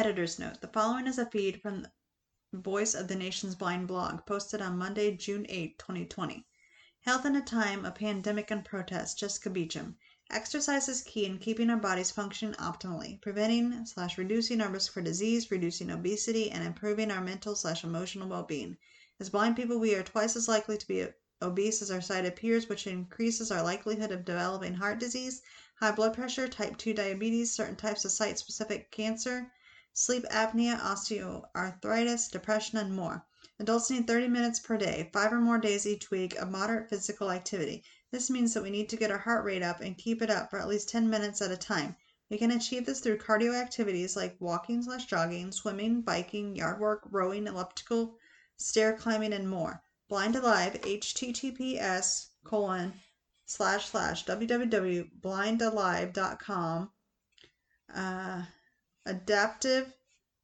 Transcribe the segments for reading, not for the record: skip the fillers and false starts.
Editor's Note. The following is a feed from the Voice of the Nation's Blind blog, posted on Monday, June 8, 2020. Health in a time of pandemic and protest. Jessica Beecham. Exercise is key in keeping our bodies functioning optimally, preventing/reducing our risk for disease, reducing obesity, and improving our mental/emotional well-being. As blind people, we are twice as likely to be obese as our sighted peers, which increases our likelihood of developing heart disease, high blood pressure, type 2 diabetes, certain types of site-specific cancer, sleep apnea, osteoarthritis, depression, and more. Adults need 30 minutes per day, 5 or more days each week of moderate physical activity. This means that we need to get our heart rate up and keep it up for at least 10 minutes at a time. We can achieve this through cardio activities like walking/jogging, swimming, biking, yard work, rowing, elliptical, stair climbing, and more. Blind Alive, https://www.blindalive.com. Adaptive,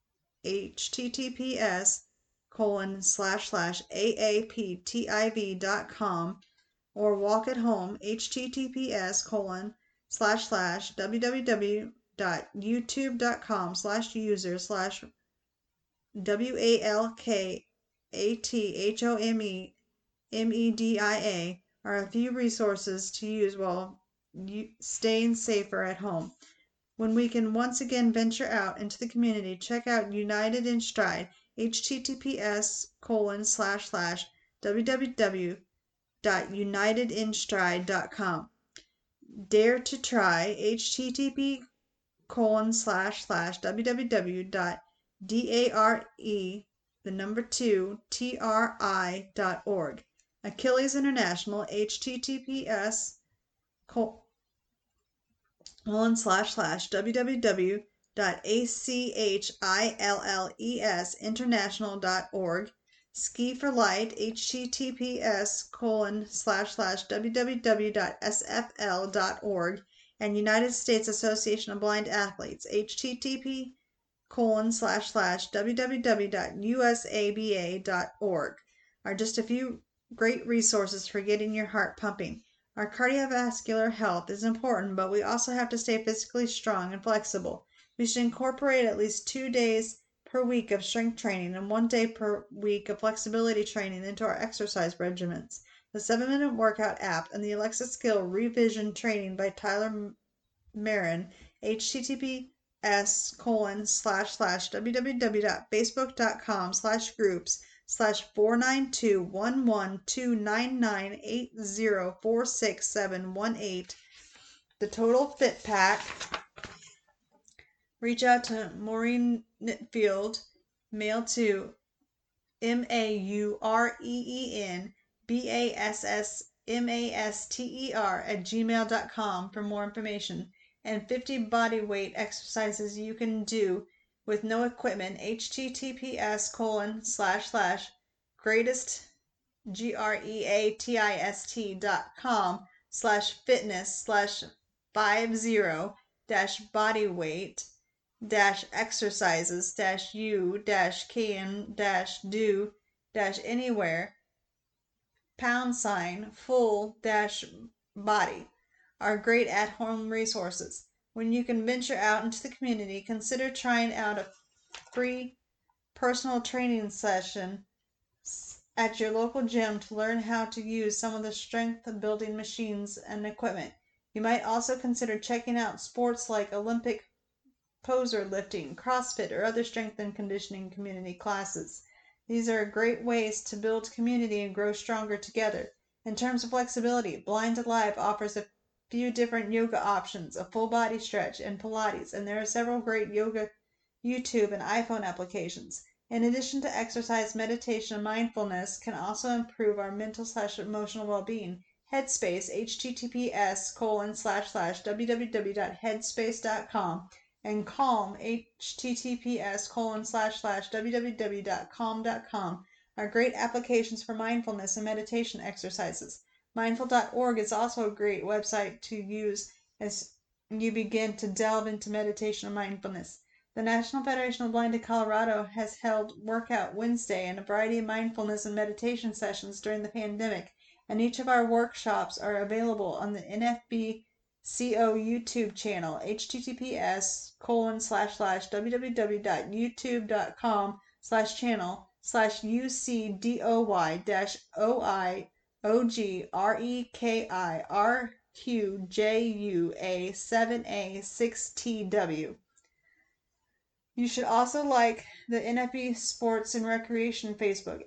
https://aaptiv.com, or Walk at Home, https://www.youtube.com/user/WALKATHOMEDIA are a few resources to use while staying safer at home. When we can once again venture out into the community, check out United in Stride, https://www.unitedinstride.com. Dare to Try, http://www.dare2tri.org. Achilles International, https://www.achillesinternational.org. Ski for Light, https://www.sfl.org. and United States Association of Blind Athletes, http://www.usaba.org, are just a few great resources for getting your heart pumping. Our cardiovascular health is important, but we also have to stay physically strong and flexible. We should incorporate at least 2 days per week of strength training and 1 day per week of flexibility training into our exercise regimens. The 7-Minute Workout app and the Alexa Skill Revision Training by Tyler Marin, https://www.facebook.com/groups/492-1129980464718. The Total Fit Pack. Reach out to Maureen Nitfield, mail to MaureenBassmaster@gmail.com for more information, and 50 body weight exercises you can do with no equipment. https://greatest-GREAT-50-you-can-do-anywhere #full-body are great at-home resources. When you can venture out into the community, consider trying out a free personal training session at your local gym to learn how to use some of the strength-building machines and equipment. You might also consider checking out sports like Olympic poser lifting, CrossFit, or other strength and conditioning community classes. These are great ways to build community and grow stronger together. In terms of flexibility, Blind Alive offers a few different yoga options, a full body stretch, and Pilates, and there are several great yoga YouTube and iPhone applications. In addition to exercise, meditation, and mindfulness can also improve our mental/emotional well-being. Headspace, https://www.headspace.com, and Calm, https://www.calm.com, are great applications for mindfulness and meditation exercises. Mindful.org is also a great website to use as you begin to delve into meditation and mindfulness. The National Federation of the Blind in Colorado has held Workout Wednesday and a variety of mindfulness and meditation sessions during the pandemic, and each of our workshops are available on the NFB CO YouTube channel, https://www.youtube.com/channel/UCDOY-OIOGREKA7A6TW. You should also like the NFB Sports and Recreation Facebook,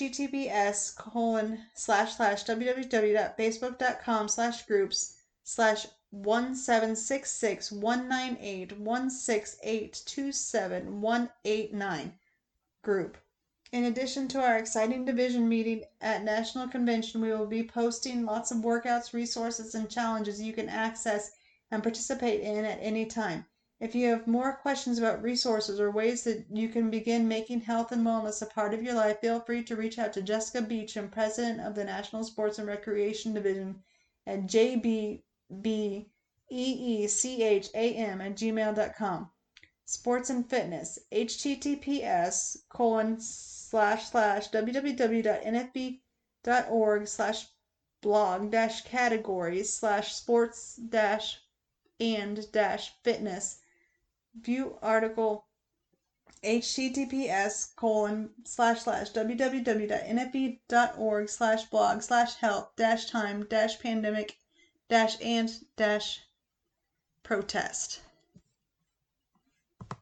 https://www.facebook.com/groups/176198168271889 group. In addition to our exciting division meeting at National Convention, we will be posting lots of workouts, resources, and challenges you can access and participate in at any time. If you have more questions about resources or ways that you can begin making health and wellness a part of your life, feel free to reach out to Jessica Beecham, President of the National Sports and Recreation Division, at jbbeecham@gmail.com. Sports and Fitness, https://www.nfb.org/blog-categories/sports-and-fitness. View article https://www.nfb.org/blog/health-time-pandemic-and-protest.